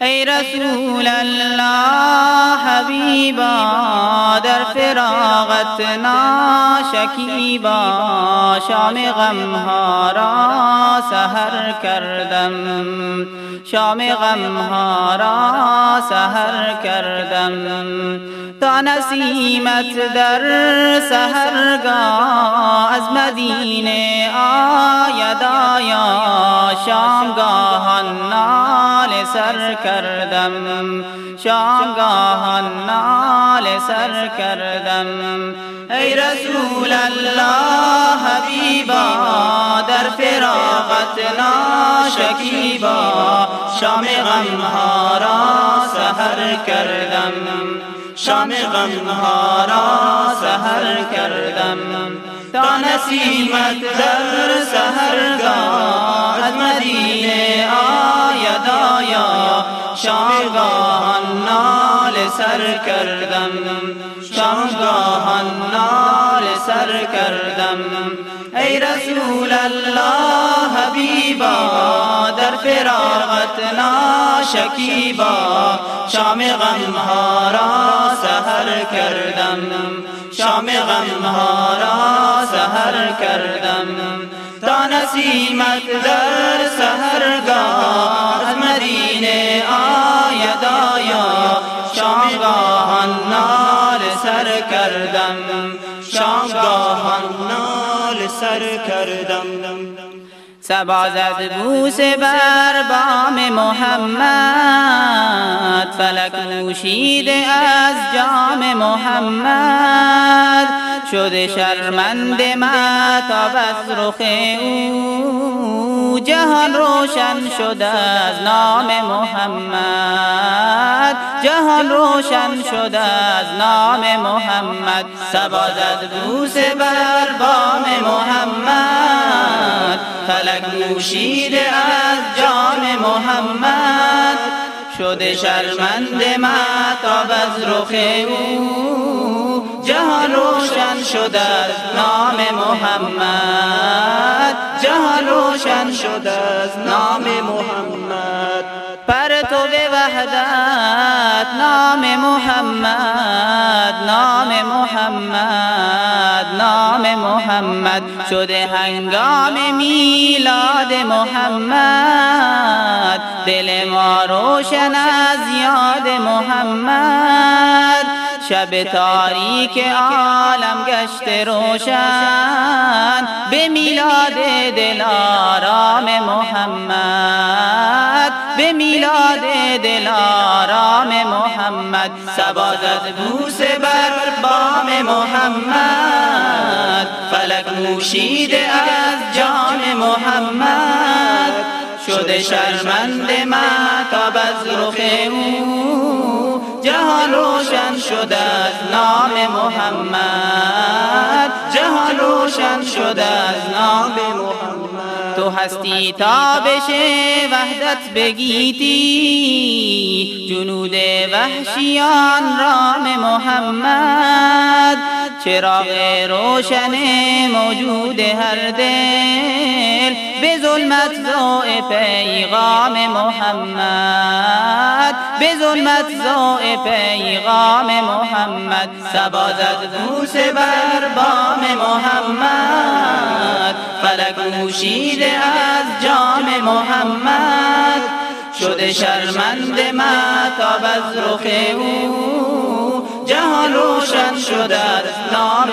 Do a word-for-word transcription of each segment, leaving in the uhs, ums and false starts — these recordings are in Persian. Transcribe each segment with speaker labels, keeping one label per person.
Speaker 1: ای رسول الله حبیبا، در فراقت ناشکیبا، شام غمها را سحر کردم، شام غمها را سحر کردم. تا نسیمت در سحرگاه از مدینه آید آیا، شامگاهان ناله سر کردم، شامگاهان ناله سر کردم. ای رسول الله حبیبا، در فراقت ناشکیبا، شام غمها را سحر کردم، شام غمها را سحر کردم. تا نسیمت در سحرگاه از مدینه آید آیا، شامگاهان ناله سر کردم، شامگاهان ناله سر کردم. ای رسول الله حبیبا، در فراقت ناشکیبا، شام غمها را سحر کردم، شام غمها را سحر کردم. تا نسیمت در سحرگاه از مدینه آید آیا، شامگاهان ناله سر کردم، شامگاهان ناله سر کردم. صبا زد بوسه بر بام محمد، فلک نوشیده از جام محمد. شده شرمنده مهتاب از رخ او، جهان روشن شده از نام محمد، جهان روشن شده از نام محمد. صبا زد بوسه بر بام محمد، فلک نوشیده از جام محمد. شده شرمنده مهتاب از رخ او، جهان روشن شده از نام محمد، جهان روشن شده از نام محمد. پرتو وحدت نام محمد، نام محمد، نام محمد. شده هنگام میلاد محمد، دل ما روشن از یاد محمد. شب تاریک عالم گشت روشن، به میلاد دلارام محمد، به میلاد دلارام محمد. صبا زد بوسه بر بام محمد، فلک نوشیده از جام محمد. شده شرمنده مهتاب از رخ او، جهان روشن شده از نام محمد، جهان روشن شده از نام محمد. تو هستی تابش وحدت بگیتی، جنود وحشیان رام محمد. چراغ روشن موجود هر دل، به ظلمت ضوء پیغام محمد، به ظلمت ضوء پیغام محمد. صبا زد بوسه بر بام محمد، فلک نوشیده از جام محمد. شده شرمنده مهتاب از رخ او، جهان روشن شده از نام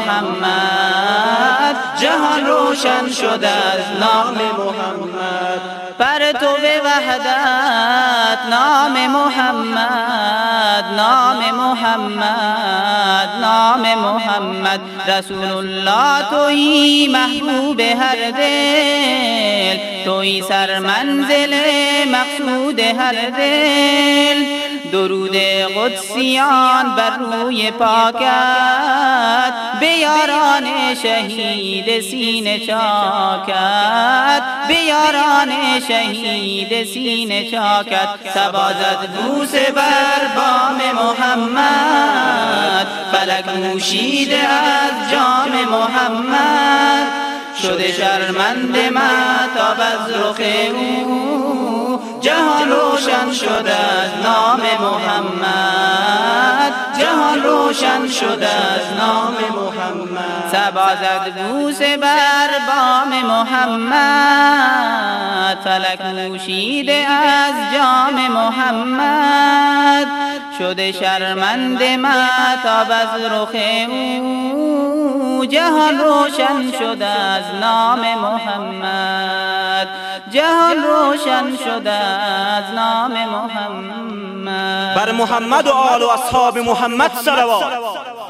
Speaker 1: محمد، جهان روشن شده از نام محمد. پرتو وحدت نام محمد، نام محمد، نام محمد. رسول الله تویی محبوب هر دل، تویی سرمنزل مقصود هر دل. درود قدسیان بر روی پاکت، به یاران شهید سینه چاکت، به یاران شهید سینه چاکت. صبا زد بوسه بر بام محمد، فلک نوشیده از جام محمد. شده شرمنده مهتاب از رخ او، جهان روشن شده محمد، جهان روشن شده از نام محمد. صبا زد بوسه بر بام محمد، فلک نوشیده از جام محمد. شده شرمنده مهتاب از رخ او، جهان روشن شده از نام محمد، جهان روشن شده از نام محمد.
Speaker 2: بر محمد و آل و اصحاب محمد صلوات.